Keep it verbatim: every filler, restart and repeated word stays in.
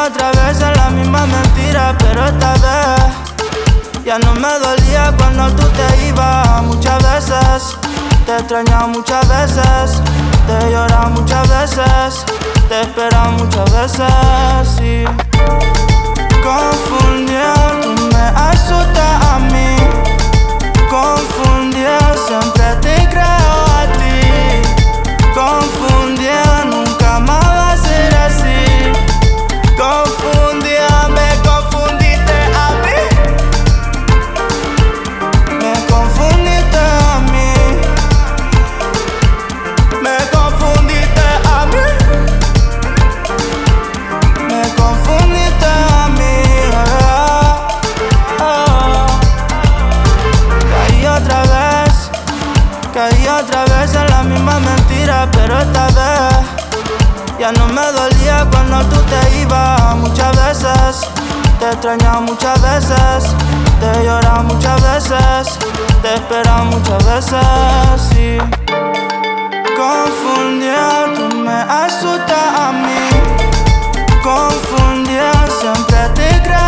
otra vez en la misma mentira, pero esta vez ya no me dolía cuando tú te ibas. Muchas veces te extrañaba, muchas veces te lloraba, muchas veces te esperaba, muchas veces, sí. Confundido, tú me asustas a mí. Confundido, siempre te creo a ti. Confundido, nunca más va a ser así. Confundida, me confundiste a mí. Me confundiste a mí. Me confundiste a mí. Me confundiste a mí. Oh, oh. Caí otra vez, caí otra vez en la misma mentira, pero esta vez ya no me dolía cuando tú te ibas. Muchas veces te extrañaba, muchas veces te lloraba, muchas veces te esperaba, muchas veces, sí. Confundido, tú me asustas a mí. Confundido, siempre te creo